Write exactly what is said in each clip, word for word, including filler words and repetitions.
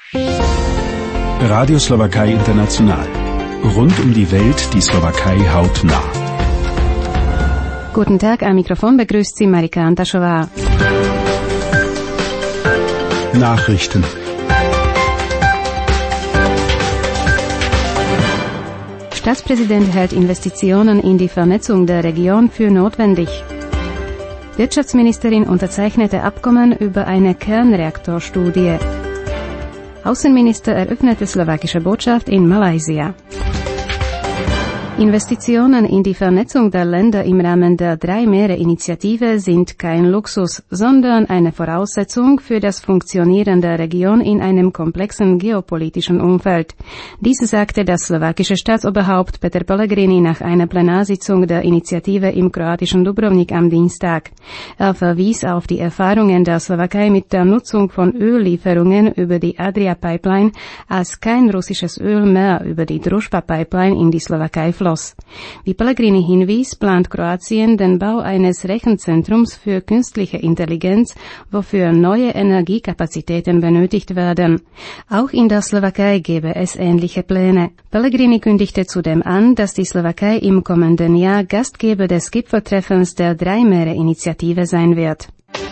Radio Slowakei International. Rund um die Welt die Slowakei hautnah. Guten Tag, am Mikrofon begrüßt Sie Marika Antaschova. Nachrichten. Staatspräsident hält Investitionen in die Vernetzung der Region für notwendig. Wirtschaftsministerin unterzeichnete Abkommen über eine Kernreaktorstudie. Außenminister eröffnete slowakische Botschaft in Malaysia. Investitionen in die Vernetzung der Länder im Rahmen der Drei-Meere-Initiative sind kein Luxus, sondern eine Voraussetzung für das Funktionieren der Region in einem komplexen geopolitischen Umfeld. Dies sagte das slowakische Staatsoberhaupt Peter Pellegrini nach einer Plenarsitzung der Initiative im kroatischen Dubrovnik am Dienstag. Er verwies auf die Erfahrungen der Slowakei mit der Nutzung von Öllieferungen über die Adria-Pipeline, als kein russisches Öl mehr über die Družba-Pipeline in die Slowakei floss. Wie Pellegrini hinwies, plant Kroatien den Bau eines Rechenzentrums für künstliche Intelligenz, wofür neue Energiekapazitäten benötigt werden. Auch in der Slowakei gäbe es ähnliche Pläne. Pellegrini kündigte zudem an, dass die Slowakei im kommenden Jahr Gastgeber des Gipfeltreffens der Drei-Meere-Initiative sein wird.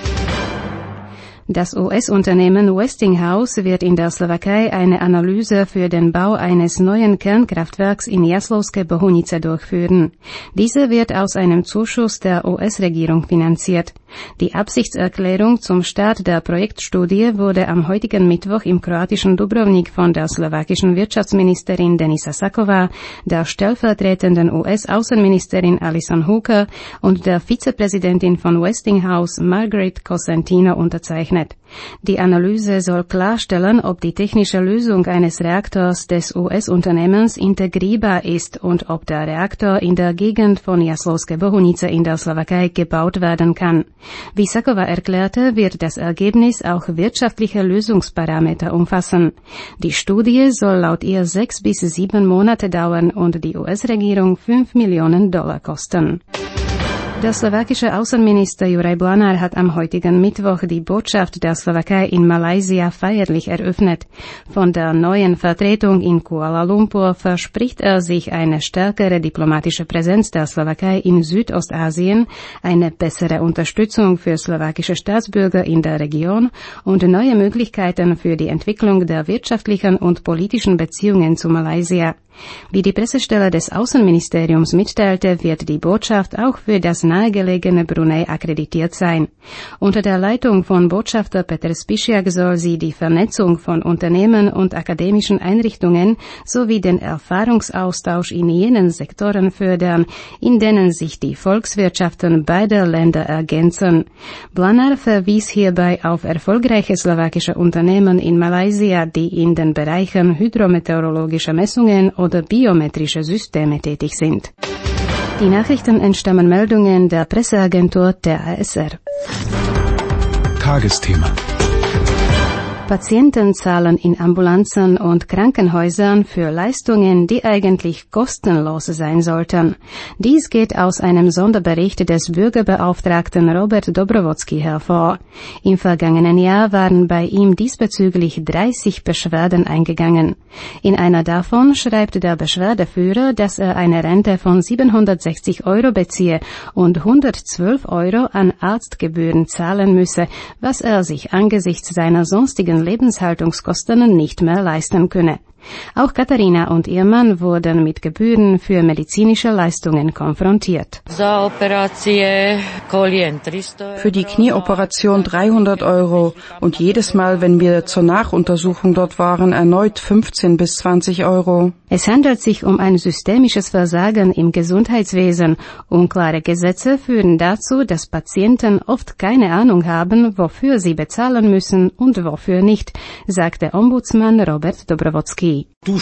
Das U S-Unternehmen Westinghouse wird in der Slowakei eine Analyse für den Bau eines neuen Kernkraftwerks in Jaslovské Bohunice durchführen. Diese wird aus einem Zuschuss der U S-Regierung finanziert. Die Absichtserklärung zum Start der Projektstudie wurde am heutigen Mittwoch im kroatischen Dubrovnik von der slowakischen Wirtschaftsministerin Denisa Sacková, der stellvertretenden U S-Außenministerin Alison Hooker und der Vizepräsidentin von Westinghouse Margaret Cosentino unterzeichnet. Die Analyse soll klarstellen, ob die technische Lösung eines Reaktors des U S-Unternehmens integrierbar ist und ob der Reaktor in der Gegend von Jaslovské Bohunice in der Slowakei gebaut werden kann. Wie Sacková erklärte, wird das Ergebnis auch wirtschaftliche Lösungsparameter umfassen. Die Studie soll laut ihr sechs bis sieben Monate dauern und die U S-Regierung fünf Millionen Dollar kosten. Der slowakische Außenminister Juraj Blanár hat am heutigen Mittwoch die Botschaft der Slowakei in Malaysia feierlich eröffnet. Von der neuen Vertretung in Kuala Lumpur verspricht er sich eine stärkere diplomatische Präsenz der Slowakei in Südostasien, eine bessere Unterstützung für slowakische Staatsbürger in der Region und neue Möglichkeiten für die Entwicklung der wirtschaftlichen und politischen Beziehungen zu Malaysia. Wie die Pressestelle des Außenministeriums mitteilte, wird die Botschaft auch für das nahegelegene Brunei akkreditiert sein. Unter der Leitung von Botschafter Peter Spišiak soll sie die Vernetzung von Unternehmen und akademischen Einrichtungen sowie den Erfahrungsaustausch in jenen Sektoren fördern, in denen sich die Volkswirtschaften beider Länder ergänzen. Blanár verwies hierbei auf erfolgreiche slowakische Unternehmen in Malaysia, die in den Bereichen hydrometeorologischer Messungen oder biometrische Systeme tätig sind. Die Nachrichten entstammen Meldungen der Presseagentur der A S R. Tagesthema. Patienten zahlen in Ambulanzen und Krankenhäusern für Leistungen, die eigentlich kostenlos sein sollten. Dies geht aus einem Sonderbericht des Bürgerbeauftragten Robert Dobrovodský hervor. Im vergangenen Jahr waren bei ihm diesbezüglich dreißig Beschwerden eingegangen. In einer davon schreibt der Beschwerdeführer, dass er eine Rente von siebenhundertsechzig Euro beziehe und hundertzwölf Euro an Arztgebühren zahlen müsse, was er sich angesichts seiner sonstigen Lebenshaltungskosten nicht mehr leisten könne. Auch Katharina und ihr Mann wurden mit Gebühren für medizinische Leistungen konfrontiert. Für die Knieoperation dreihundert Euro und jedes Mal, wenn wir zur Nachuntersuchung dort waren, erneut fünfzehn bis zwanzig Euro. Es handelt sich um ein systemisches Versagen im Gesundheitswesen. Unklare Gesetze führen dazu, dass Patienten oft keine Ahnung haben, wofür sie bezahlen müssen und wofür nicht, sagte Ombudsmann Robert Dobrovodský.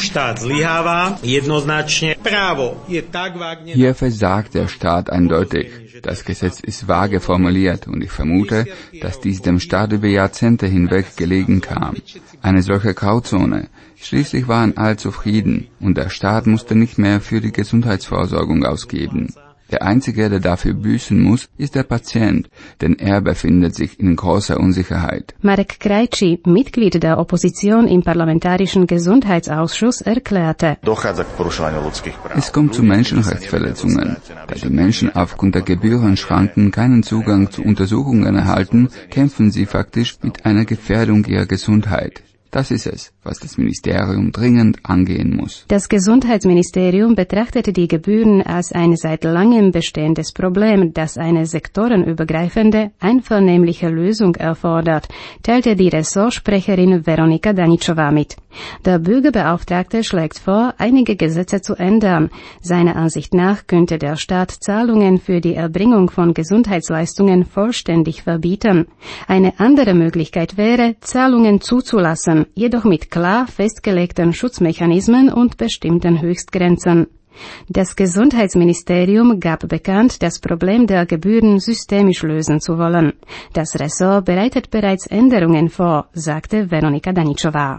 Hier versagt der Staat eindeutig. Das Gesetz ist vage formuliert und ich vermute, dass dies dem Staat über Jahrzehnte hinweg gelegen kam. Eine solche Grauzone. Schließlich waren alle zufrieden und der Staat musste nicht mehr für die Gesundheitsversorgung ausgeben. Der Einzige, der dafür büßen muss, ist der Patient, denn er befindet sich in großer Unsicherheit. Marek Krajčí, Mitglied der Opposition im Parlamentarischen Gesundheitsausschuss, erklärte: Es kommt zu Menschenrechtsverletzungen. Da die Menschen aufgrund der Gebührenschranken keinen Zugang zu Untersuchungen erhalten, kämpfen sie faktisch mit einer Gefährdung ihrer Gesundheit. Das ist es, was das Ministerium dringend angehen muss. Das Gesundheitsministerium betrachtete die Gebühren als ein seit langem bestehendes Problem, das eine sektorenübergreifende, einvernehmliche Lösung erfordert, teilte die Ressortsprecherin Veronika Daničová mit. Der Bürgerbeauftragte schlägt vor, einige Gesetze zu ändern. Seiner Ansicht nach könnte der Staat Zahlungen für die Erbringung von Gesundheitsleistungen vollständig verbieten. Eine andere Möglichkeit wäre, Zahlungen zuzulassen, jedoch mit klar festgelegten Schutzmechanismen und bestimmten Höchstgrenzen. Das Gesundheitsministerium gab bekannt, das Problem der Gebühren systemisch lösen zu wollen. Das Ressort bereitet bereits Änderungen vor, sagte Veronika Daničová.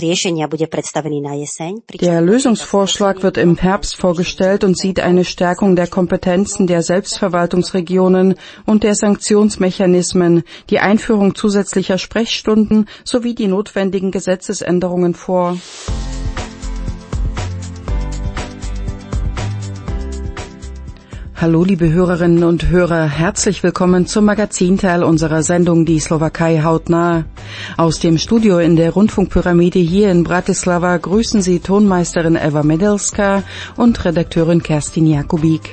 Der Lösungsvorschlag wird im Herbst vorgestellt und sieht eine Stärkung der Kompetenzen der Selbstverwaltungsregionen und der Sanktionsmechanismen, die Einführung zusätzlicher Sprechstunden sowie die notwendigen Gesetzesänderungen vor. Hallo liebe Hörerinnen und Hörer, herzlich willkommen zum Magazinteil unserer Sendung Die Slowakei hautnah. Aus dem Studio in der Rundfunkpyramide hier in Bratislava grüßen Sie Tonmeisterin Eva Medelska und Redakteurin Kerstin Jakubik.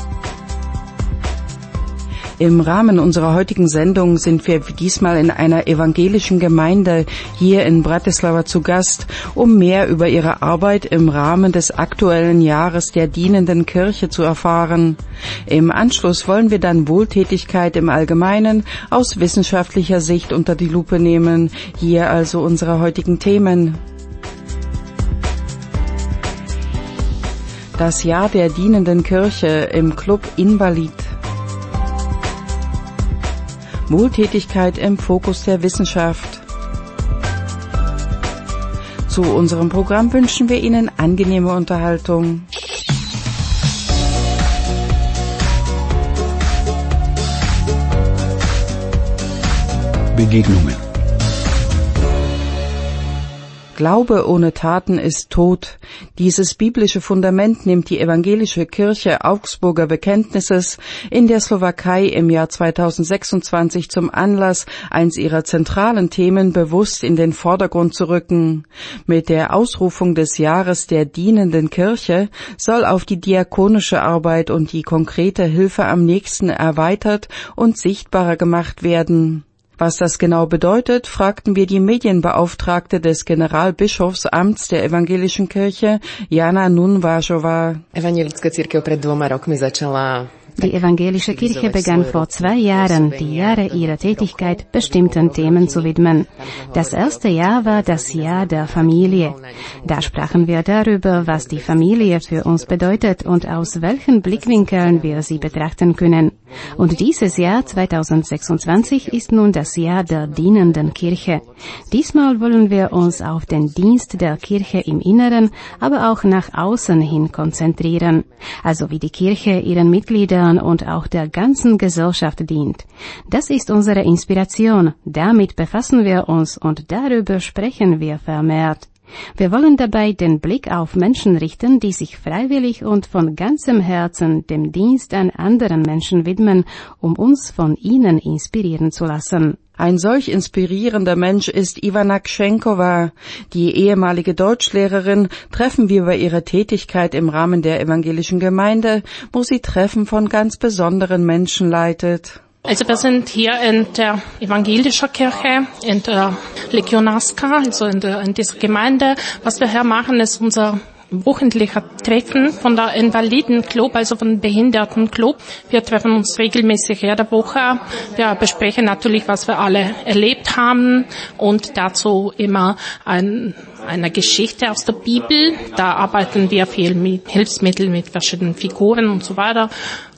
Im Rahmen unserer heutigen Sendung sind wir diesmal in einer evangelischen Gemeinde hier in Bratislava zu Gast, um mehr über ihre Arbeit im Rahmen des aktuellen Jahres der dienenden Kirche zu erfahren. Im Anschluss wollen wir dann Wohltätigkeit im Allgemeinen aus wissenschaftlicher Sicht unter die Lupe nehmen. Hier also unsere heutigen Themen. Das Jahr der dienenden Kirche im Club Invalid. Wohltätigkeit im Fokus der Wissenschaft. Zu unserem Programm wünschen wir Ihnen angenehme Unterhaltung. Begegnungen. Glaube ohne Taten ist tot. Dieses biblische Fundament nimmt die evangelische Kirche Augsburger Bekenntnisses in der Slowakei im Jahr zweitausendsechsundzwanzig zum Anlass, eins ihrer zentralen Themen bewusst in den Vordergrund zu rücken. Mit der Ausrufung des Jahres der dienenden Kirche soll auf die diakonische Arbeit und die konkrete Hilfe am Nächsten erweitert und sichtbarer gemacht werden. Was das genau bedeutet, fragten wir die Medienbeauftragte des Generalbischofsamts der evangelischen Kirche, Jana Nunvážová. Evangelická cirkev pred dvoma rokmi začala. Die evangelische Kirche begann vor zwei Jahren, die Jahre ihrer Tätigkeit bestimmten Themen zu widmen. Das erste Jahr war das Jahr der Familie. Da sprachen wir darüber, was die Familie für uns bedeutet und aus welchen Blickwinkeln wir sie betrachten können. Und dieses Jahr zweitausendsechsundzwanzig ist nun das Jahr der dienenden Kirche. Diesmal wollen wir uns auf den Dienst der Kirche im Inneren, aber auch nach außen hin konzentrieren. Also wie die Kirche ihren Mitgliedern und auch der ganzen Gesellschaft dient. Das ist unsere Inspiration. Damit befassen wir uns und darüber sprechen wir vermehrt. Wir wollen dabei den Blick auf Menschen richten, die sich freiwillig und von ganzem Herzen dem Dienst an anderen Menschen widmen, um uns von ihnen inspirieren zu lassen. Ein solch inspirierender Mensch ist Ivana Kschenková. Die ehemalige Deutschlehrerin treffen wir bei ihrer Tätigkeit im Rahmen der evangelischen Gemeinde, wo sie Treffen von ganz besonderen Menschen leitet. Also wir sind hier in der evangelischen Kirche, in der Legionarska, also in, der, in dieser Gemeinde. Was wir hier machen, ist unser wöchentlicher Treffen von der Invalidenclub, also von Behindertenclub. Wir treffen uns regelmäßig jede Woche. Wir besprechen natürlich, was wir alle erlebt haben und dazu immer ein, eine Geschichte aus der Bibel. Da arbeiten wir viel mit Hilfsmitteln, mit verschiedenen Figuren und so weiter.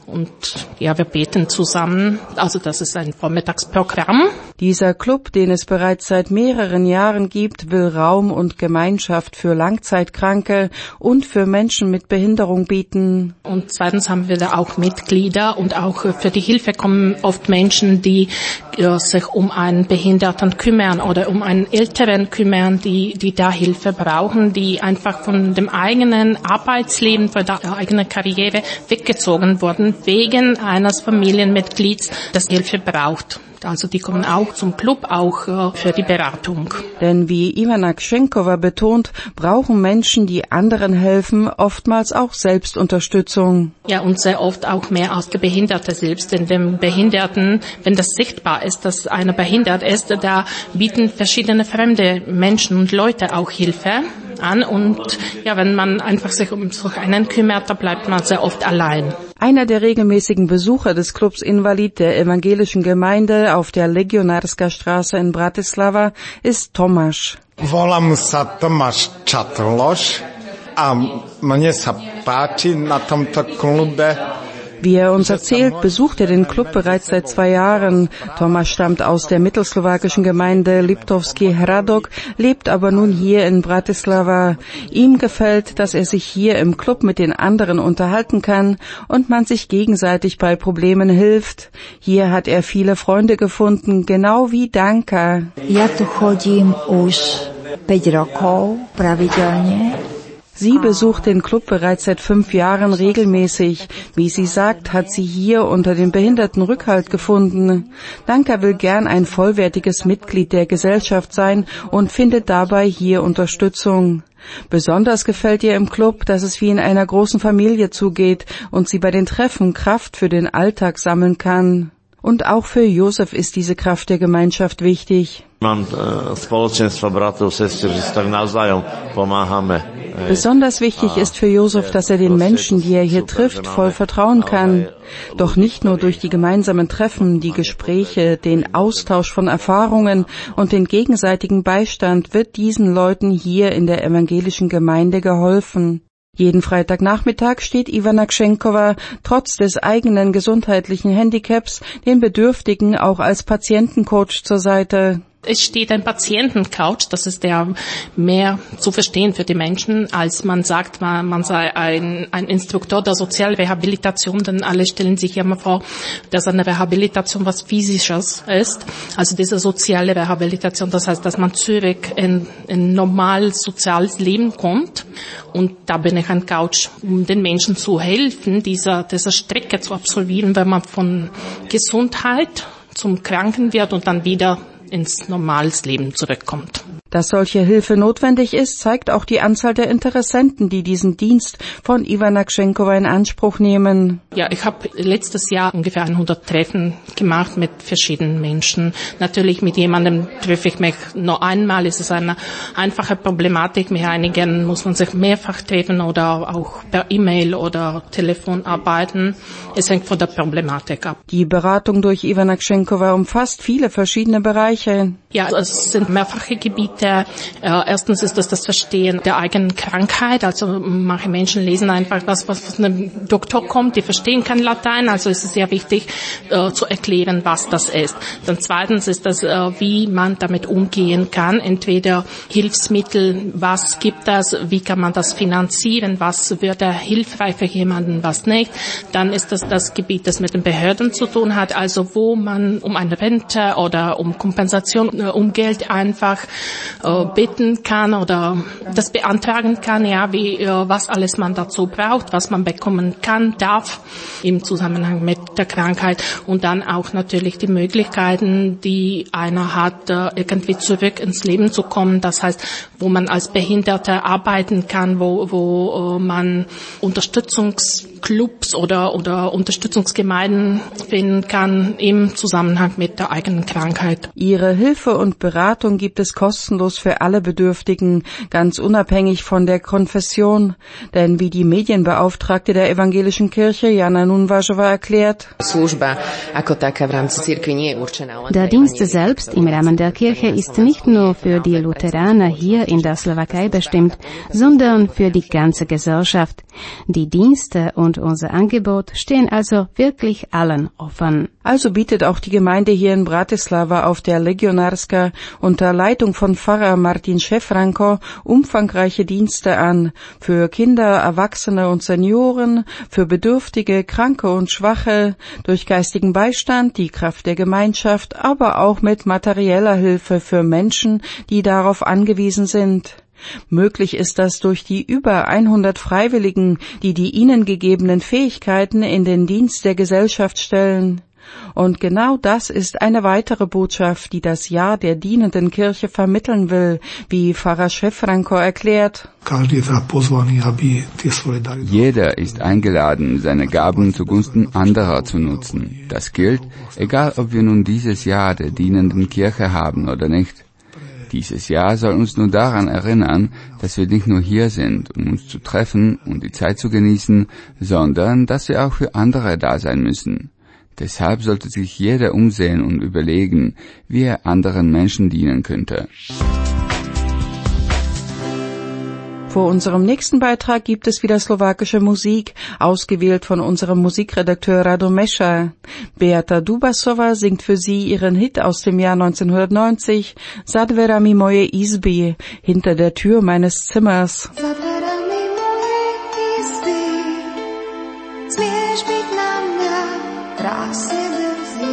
und ja, wir beten zusammen. Also das ist ein Vormittagsprogramm. Dieser Club, den es bereits seit mehreren Jahren gibt, will Raum und Gemeinschaft für Langzeitkranke und für Menschen mit Behinderung bieten. Und zweitens haben wir da auch Mitglieder und auch für die Hilfe kommen oft Menschen, die äh, sich um einen Behinderten kümmern oder um einen Älteren kümmern, die, die da Hilfe brauchen, die einfach von dem eigenen Arbeitsleben, von der eigenen Karriere weggezogen wurden, wegen eines Familienmitglieds, das Hilfe braucht. Also die kommen auch zum Club, auch äh, für die Beratung. Denn wie Ivana Kschenkova betont, brauchen Menschen, die anderen helfen, oftmals auch Selbstunterstützung. Ja, und sehr oft auch mehr als der Behinderte selbst. Denn dem Behinderten, wenn das sichtbar ist, dass einer behindert ist, da bieten verschiedene fremde Menschen und Leute auch Hilfe an. Und ja, wenn man einfach sich um so einen kümmert, da bleibt man sehr oft allein. Einer der regelmäßigen Besucher des Clubs Invalid der evangelischen Gemeinde auf der Legionarska Straße in Bratislava ist Tomáš. Volám sa Tomáš Čatloš a mne sa páči na tomto klube. Wie er uns erzählt, besucht er den Club bereits seit zwei Jahren. Thomas stammt aus der mittelslowakischen Gemeinde Liptovský Hradok, lebt aber nun hier in Bratislava. Ihm gefällt, dass er sich hier im Club mit den anderen unterhalten kann und man sich gegenseitig bei Problemen hilft. Hier hat er viele Freunde gefunden, genau wie Danka. Ja tu chodím už päť rokov pravidelne. Sie besucht den Club bereits seit fünf Jahren regelmäßig. Wie sie sagt, hat sie hier unter den Behinderten Rückhalt gefunden. Danka will gern ein vollwertiges Mitglied der Gesellschaft sein und findet dabei hier Unterstützung. Besonders gefällt ihr im Club, dass es wie in einer großen Familie zugeht und sie bei den Treffen Kraft für den Alltag sammeln kann. Und auch für Josef ist diese Kraft der Gemeinschaft wichtig. Besonders wichtig ist für Josef, dass er den Menschen, die er hier trifft, voll vertrauen kann. Doch nicht nur durch die gemeinsamen Treffen, die Gespräche, den Austausch von Erfahrungen und den gegenseitigen Beistand wird diesen Leuten hier in der evangelischen Gemeinde geholfen. Jeden Freitagnachmittag steht Ivana Kschenkova trotz des eigenen gesundheitlichen Handicaps den Bedürftigen auch als Patientencoach zur Seite. Es steht ein Patientencoach, das ist der mehr zu verstehen für die Menschen, als man sagt, man, man sei ein, ein Instruktor der Sozialrehabilitation, denn alle stellen sich immer vor, dass eine Rehabilitation was Physisches ist, also diese soziale Rehabilitation, das heißt, dass man zurück in ein normales soziales Leben kommt und da bin ich ein Coach, um den Menschen zu helfen, diese, diese Strecke zu absolvieren, wenn man von Gesundheit zum Kranken wird und dann wieder ins normales Leben zurückkommt. Dass solche Hilfe notwendig ist, zeigt auch die Anzahl der Interessenten, die diesen Dienst von Ivana Kschenkova in Anspruch nehmen. Ja, ich habe letztes Jahr ungefähr hundert Treffen gemacht mit verschiedenen Menschen. Natürlich mit jemandem treffe ich mich nur einmal. Es ist eine einfache Problematik. Mit einigen muss man sich mehrfach treffen oder auch per E-Mail oder Telefon arbeiten. Es hängt von der Problematik ab. Die Beratung durch Ivana Kschenkova umfasst viele verschiedene Bereiche. Ja, es sind mehrfache Gebiete. Äh, erstens ist das das Verstehen der eigenen Krankheit. Also manche Menschen lesen einfach was, was von einem Doktor kommt, die verstehen kein Latein. Also es ist sehr wichtig äh, zu erklären, was das ist. Dann zweitens ist das, äh, wie man damit umgehen kann. Entweder Hilfsmittel, was gibt es, wie kann man das finanzieren, was würde hilfreich für jemanden, was nicht. Dann ist das das Gebiet, das mit den Behörden zu tun hat. Also wo man um eine Rente oder um Kompensation, äh, um Geld einfach äh, bitten kann oder das beantragen kann, ja, wie, äh, was alles man dazu braucht, was man bekommen kann, darf im Zusammenhang mit der Krankheit und dann auch natürlich die Möglichkeiten, die einer hat, äh, irgendwie zurück ins Leben zu kommen. Das heißt, wo man als Behinderter arbeiten kann, wo, wo äh, man Unterstützungsclubs oder, oder Unterstützungsgemeinden finden kann im Zusammenhang mit der eigenen Krankheit. Ihre Hilfe und Beratung gibt es kostenlos für alle Bedürftigen, ganz unabhängig von der Konfession. Denn wie die Medienbeauftragte der evangelischen Kirche, Jana Nunvažová, erklärt, der Dienst selbst im Rahmen der Kirche ist nicht nur für die Lutheraner hier in der Slowakei bestimmt, sondern für die ganze Gesellschaft. Die Dienste und unser Angebot stehen also wirklich allen offen. Also bietet auch die Gemeinde hier in Bratislava auf der Legionarska unter Leitung von Pfarrer Martin Šefranko umfangreiche Dienste an. Für Kinder, Erwachsene und Senioren, für Bedürftige, Kranke und Schwache, durch geistigen Beistand, die Kraft der Gemeinschaft, aber auch mit materieller Hilfe für Menschen, die darauf angewiesen sind. Möglich ist das durch die über hundert Freiwilligen, die die ihnen gegebenen Fähigkeiten in den Dienst der Gesellschaft stellen. Und genau das ist eine weitere Botschaft, die das Jahr der dienenden Kirche vermitteln will, wie Pfarrer Šefranko erklärt. Jeder ist eingeladen, seine Gaben zugunsten anderer zu nutzen. Das gilt, egal ob wir nun dieses Jahr der dienenden Kirche haben oder nicht. Dieses Jahr soll uns nur daran erinnern, dass wir nicht nur hier sind, um uns zu treffen und die Zeit zu genießen, sondern dass wir auch für andere da sein müssen. Deshalb sollte sich jeder umsehen und überlegen, wie er anderen Menschen dienen könnte. Vor unserem nächsten Beitrag gibt es wieder slowakische Musik, ausgewählt von unserem Musikredakteur Radomesha. Beata Dubasova singt für sie ihren Hit aus dem Jahr neunzehnhundertneunzig, Za dverami mojej izby, hinter der Tür meines Zimmers. Za dverami mojej izby, smieš byť na mňa krásne drzý.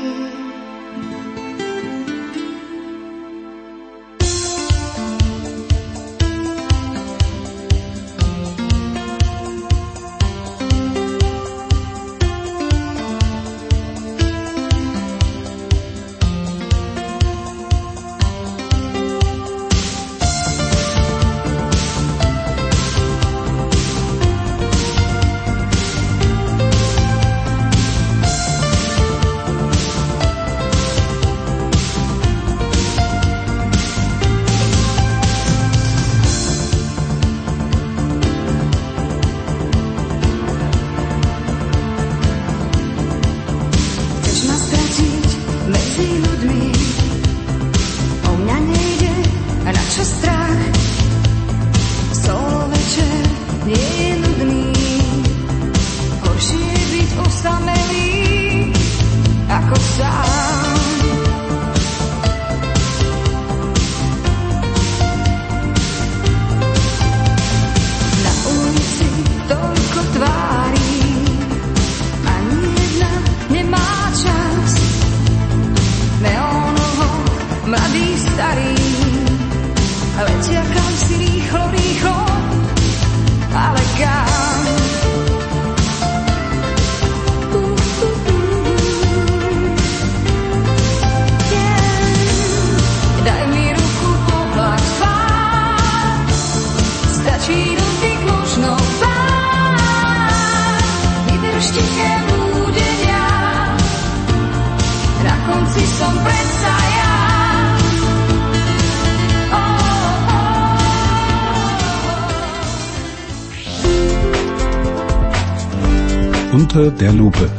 Unter der Lupe.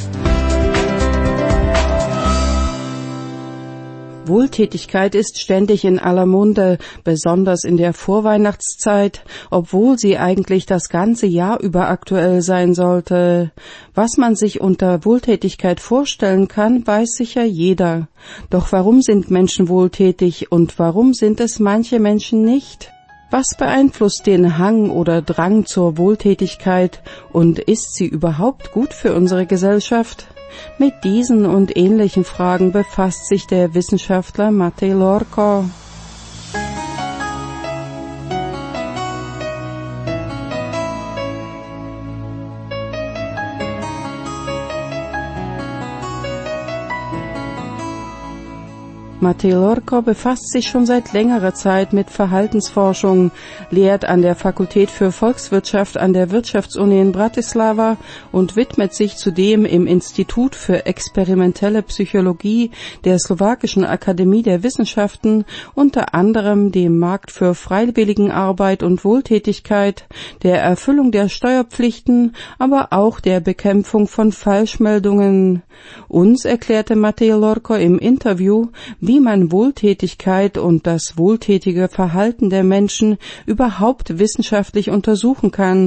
Wohltätigkeit ist ständig in aller Munde, besonders in der Vorweihnachtszeit, obwohl sie eigentlich das ganze Jahr über aktuell sein sollte. Was man sich unter Wohltätigkeit vorstellen kann, weiß sicher jeder. Doch warum sind Menschen wohltätig und warum sind es manche Menschen nicht? Was beeinflusst den Hang oder Drang zur Wohltätigkeit und ist sie überhaupt gut für unsere Gesellschaft? Mit diesen und ähnlichen Fragen befasst sich der Wissenschaftler Matej Lorko. Matej Lorko befasst sich schon seit längerer Zeit mit Verhaltensforschung, lehrt an der Fakultät für Volkswirtschaft an der Wirtschaftsuni in Bratislava und widmet sich zudem im Institut für experimentelle Psychologie der Slowakischen Akademie der Wissenschaften unter anderem dem Markt für Freiwilligenarbeit und Wohltätigkeit, der Erfüllung der Steuerpflichten, aber auch der Bekämpfung von Falschmeldungen. Uns erklärte Matej Lorko im Interview, wie man Wohltätigkeit und das wohltätige Verhalten der Menschen überhaupt wissenschaftlich untersuchen kann.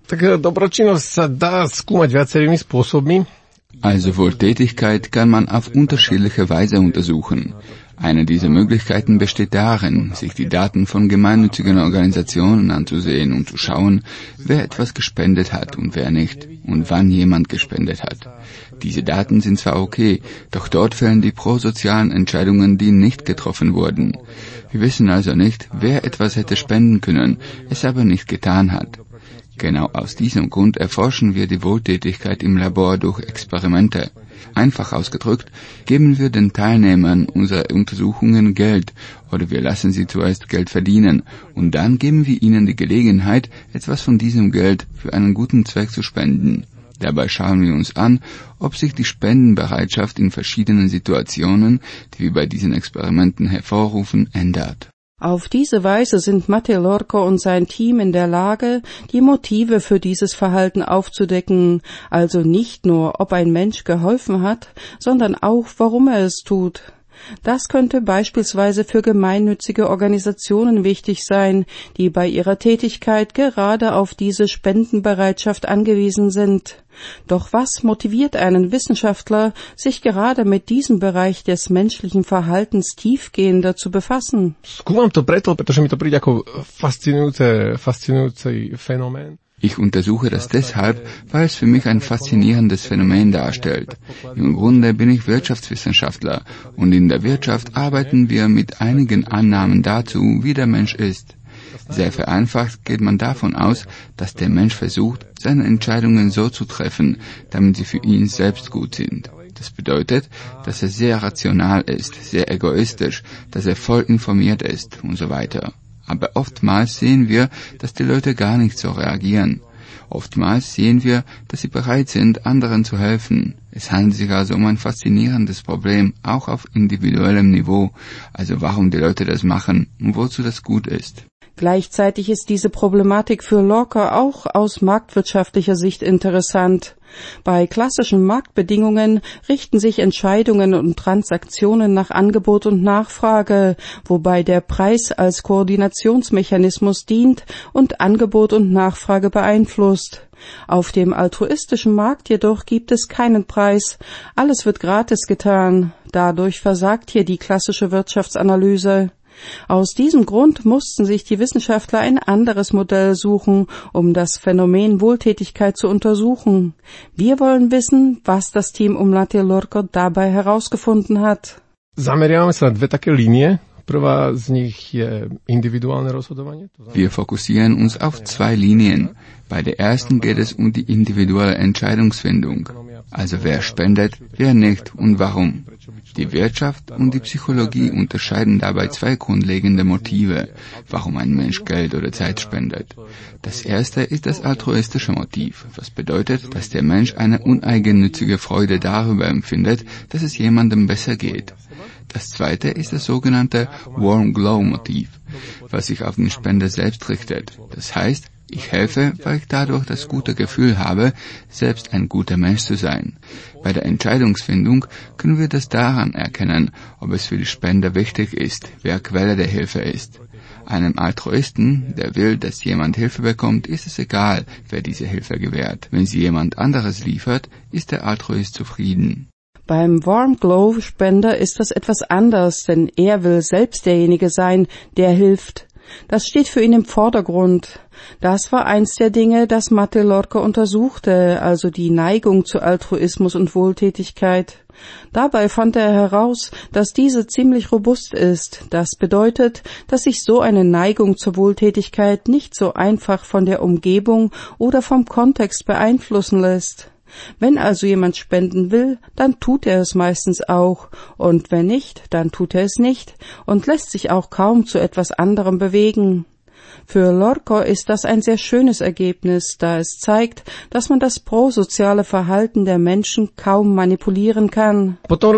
Also Wohltätigkeit kann man auf unterschiedliche Weise untersuchen. Eine dieser Möglichkeiten besteht darin, sich die Daten von gemeinnützigen Organisationen anzusehen und zu schauen, wer etwas gespendet hat und wer nicht und wann jemand gespendet hat. Diese Daten sind zwar okay, doch dort fehlen die prosozialen Entscheidungen, die nicht getroffen wurden. Wir wissen also nicht, wer etwas hätte spenden können, es aber nicht getan hat. Genau aus diesem Grund erforschen wir die Wohltätigkeit im Labor durch Experimente. Einfach ausgedrückt, geben wir den Teilnehmern unserer Untersuchungen Geld oder wir lassen sie zuerst Geld verdienen und dann geben wir ihnen die Gelegenheit, etwas von diesem Geld für einen guten Zweck zu spenden. Dabei schauen wir uns an, ob sich die Spendenbereitschaft in verschiedenen Situationen, die wir bei diesen Experimenten hervorrufen, ändert. Auf diese Weise sind Matteo Lorco und sein Team in der Lage, die Motive für dieses Verhalten aufzudecken, also nicht nur, ob ein Mensch geholfen hat, sondern auch, warum er es tut. Das könnte beispielsweise für gemeinnützige Organisationen wichtig sein, die bei ihrer Tätigkeit gerade auf diese Spendenbereitschaft angewiesen sind. Doch was motiviert einen Wissenschaftler, sich gerade mit diesem Bereich des menschlichen Verhaltens tiefgehender zu befassen? Skúmam to preto, pretože mi to príde ako fascinujúce, fascinujúci fenomén. Ich untersuche das deshalb, weil es für mich ein faszinierendes Phänomen darstellt. Im Grunde bin ich Wirtschaftswissenschaftler und in der Wirtschaft arbeiten wir mit einigen Annahmen dazu, wie der Mensch ist. Sehr vereinfacht geht man davon aus, dass der Mensch versucht, seine Entscheidungen so zu treffen, damit sie für ihn selbst gut sind. Das bedeutet, dass er sehr rational ist, sehr egoistisch, dass er voll informiert ist und so weiter. Aber oftmals sehen wir, dass die Leute gar nicht so reagieren. Oftmals sehen wir, dass sie bereit sind, anderen zu helfen. Es handelt sich also um ein faszinierendes Problem, auch auf individuellem Niveau. Also warum die Leute das machen und wozu das gut ist. Gleichzeitig ist diese Problematik für Lorca auch aus marktwirtschaftlicher Sicht interessant. Bei klassischen Marktbedingungen richten sich Entscheidungen und Transaktionen nach Angebot und Nachfrage, wobei der Preis als Koordinationsmechanismus dient und Angebot und Nachfrage beeinflusst. Auf dem altruistischen Markt jedoch gibt es keinen Preis. Alles wird gratis getan. Dadurch versagt hier die klassische Wirtschaftsanalyse. Aus diesem Grund mussten sich die Wissenschaftler ein anderes Modell suchen, um das Phänomen Wohltätigkeit zu untersuchen. Wir wollen wissen, was das Team um Matteo Lorco dabei herausgefunden hat. Zameriamy sa na dve také linie. Prvá z nich je individuálne rozhodovanie. Wir fokussieren uns auf zwei Linien. Bei der ersten geht es um die individuelle Entscheidungsfindung. Also wer spendet, wer nicht und warum. Die Wirtschaft und die Psychologie unterscheiden dabei zwei grundlegende Motive, warum ein Mensch Geld oder Zeit spendet. Das erste ist das altruistische Motiv, was bedeutet, dass der Mensch eine uneigennützige Freude darüber empfindet, dass es jemandem besser geht. Das zweite ist das sogenannte Warm Glow Motiv, was sich auf den Spender selbst richtet. Das heißt, ich helfe, weil ich dadurch das gute Gefühl habe, selbst ein guter Mensch zu sein. Bei der Entscheidungsfindung können wir das daran erkennen, ob es für die Spender wichtig ist, wer Quelle der Hilfe ist. Einem Altruisten, der will, dass jemand Hilfe bekommt, ist es egal, wer diese Hilfe gewährt. Wenn sie jemand anderes liefert, ist der Altruist zufrieden. Beim Warm Glow Spender ist das etwas anders, denn er will selbst derjenige sein, der hilft. Das steht für ihn im Vordergrund. Das war eins der Dinge, das Matteo Lorco untersuchte, also die Neigung zu Altruismus und Wohltätigkeit. Dabei fand er heraus, dass diese ziemlich robust ist. Das bedeutet, dass sich so eine Neigung zur Wohltätigkeit nicht so einfach von der Umgebung oder vom Kontext beeinflussen lässt. Wenn also jemand spenden will, dann tut er es meistens auch, und wenn nicht, dann tut er es nicht und lässt sich auch kaum zu etwas anderem bewegen. Für Lorco ist das ein sehr schönes Ergebnis, da es zeigt, dass man das prosoziale Verhalten der Menschen kaum manipulieren kann.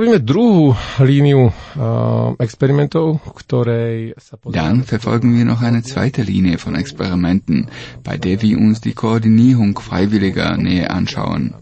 Dann verfolgen wir noch eine zweite Linie von Experimenten, bei der wir uns die Koordinierung Freiwilliger näher anschauen.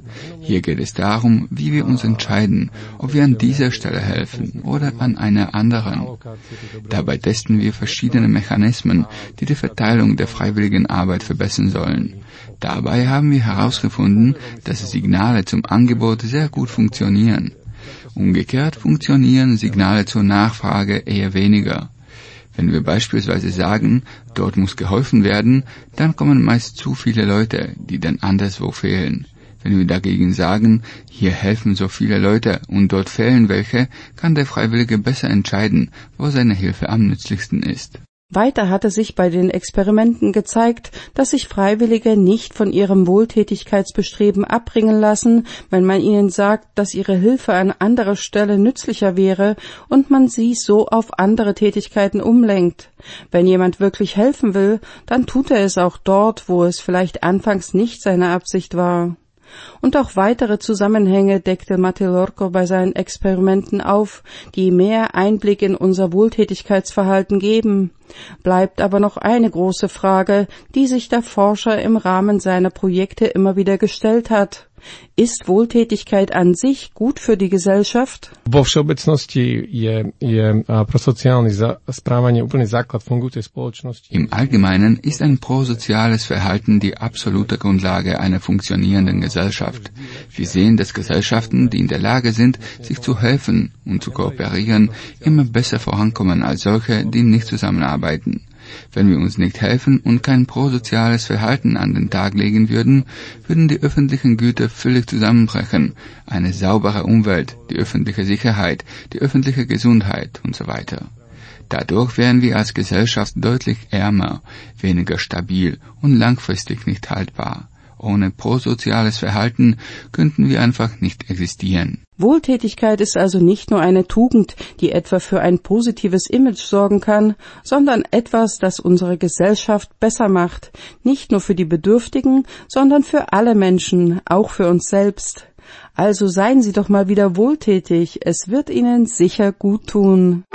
Hier geht es darum, wie wir uns entscheiden, ob wir an dieser Stelle helfen oder an einer anderen. Dabei testen wir verschiedene Mechanismen, die die Verteilung der freiwilligen Arbeit verbessern sollen. Dabei haben wir herausgefunden, dass Signale zum Angebot sehr gut funktionieren. Umgekehrt funktionieren Signale zur Nachfrage eher weniger. Wenn wir beispielsweise sagen, dort muss geholfen werden, dann kommen meist zu viele Leute, die dann anderswo fehlen. Wenn wir dagegen sagen, hier helfen so viele Leute und dort fehlen welche, kann der Freiwillige besser entscheiden, wo seine Hilfe am nützlichsten ist. Weiter hatte sich bei den Experimenten gezeigt, dass sich Freiwillige nicht von ihrem Wohltätigkeitsbestreben abbringen lassen, wenn man ihnen sagt, dass ihre Hilfe an anderer Stelle nützlicher wäre und man sie so auf andere Tätigkeiten umlenkt. Wenn jemand wirklich helfen will, dann tut er es auch dort, wo es vielleicht anfangs nicht seine Absicht war. Und auch weitere Zusammenhänge deckte Matelorco bei seinen Experimenten auf, die mehr Einblick in unser Wohltätigkeitsverhalten geben. Bleibt aber noch eine große Frage, die sich der Forscher im Rahmen seiner Projekte immer wieder gestellt hat. Ist Wohltätigkeit an sich gut für die Gesellschaft? Vo všeobecnosti je, je prosociálne správanie úplný základ fungujúcej spoločnosti. Im Allgemeinen ist ein prosoziales Verhalten die absolute Grundlage einer funktionierenden Gesellschaft. Wir sehen, dass Gesellschaften, die in der Lage sind, sich zu helfen und zu kooperieren, immer besser vorankommen als solche, die nicht zusammenarbeiten. Wenn wir uns nicht helfen und kein prosoziales Verhalten an den Tag legen würden, würden die öffentlichen Güter völlig zusammenbrechen. Eine saubere Umwelt, die öffentliche Sicherheit, die öffentliche Gesundheit und so weiter. Dadurch wären wir als Gesellschaft deutlich ärmer, weniger stabil und langfristig nicht haltbar. Ohne prosoziales Verhalten könnten wir einfach nicht existieren. Wohltätigkeit ist also nicht nur eine Tugend, die etwa für ein positives Image sorgen kann, sondern etwas, das unsere Gesellschaft besser macht, nicht nur für die Bedürftigen, sondern für alle Menschen, auch für uns selbst. Also seien Sie doch mal wieder wohltätig, es wird Ihnen sicher gut tun.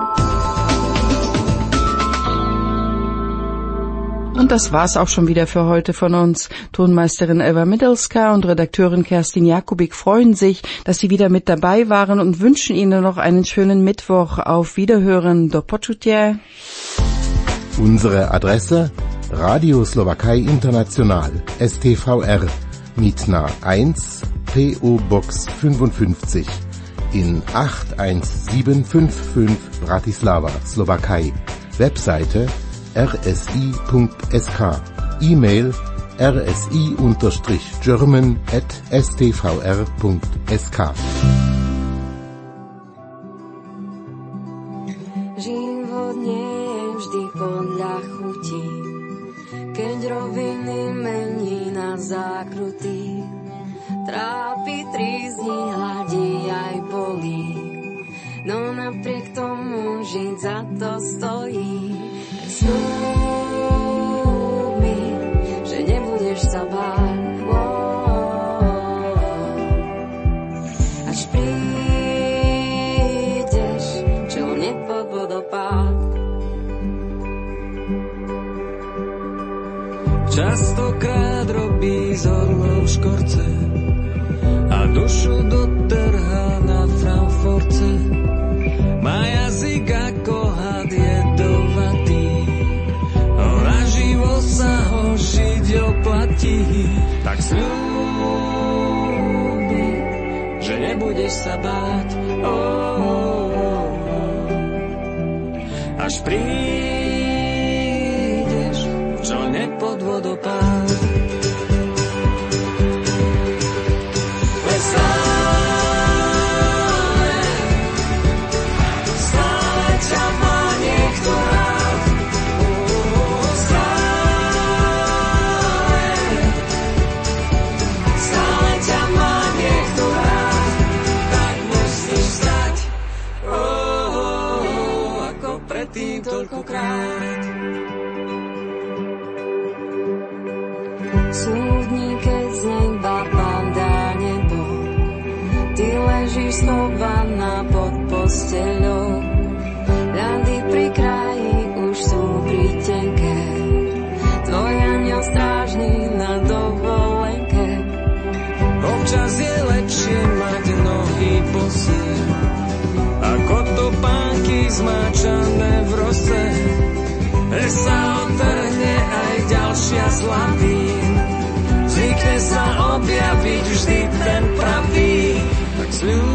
Und das war's auch schon wieder für heute von uns. Tonmeisterin Eva Middelska und Redakteurin Kerstin Jakubik freuen sich, dass Sie wieder mit dabei waren und wünschen Ihnen noch einen schönen Mittwoch. Auf Wiederhören. Do počutia. Unsere Adresse Radio Slowakei International S T V R Mitna eins P O Box fünfundfünfzig in acht eins sieben fünf fünf Bratislava, Slowakei. Webseite r s i punkt s k, E-Mail r s i German at s t v r punkt s k. Život nie je vždy podľa chutí, keď roviny mení na zákruty. Trápi, trízni, hladí aj bolí, no napriek tomu žiť za to stojí. Sľub mi, že nebudeš sa báť, až prídeš, čo nepod vodopád. Častokrát robí z orlov škorce a dušu dotrhá na Frankfurtce. Má jazyk ako had jedovatý, naživo sa ho žiť oplatí. Tak sľubi, že nebudeš sa báť, oh, oh, oh. Až prídeš, čo nepod vodopád. Súdni, keď z neba padá nebo, ty ležíš schovaná pod posteľou. Ľady pri kraji už sú pritenké, tvoj anjel strážny na dovolenke. Občas je sa otrhne aj ďalšia z lavín. Zvykne sa objaviť vždy ten pravý. Tak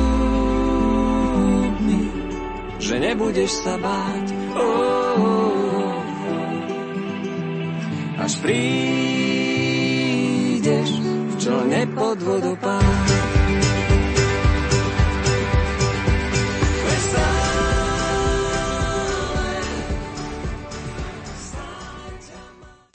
sľub mi, že nebudeš sa báť. Oh, oh, oh. Až prídeš v člne pod vodopád.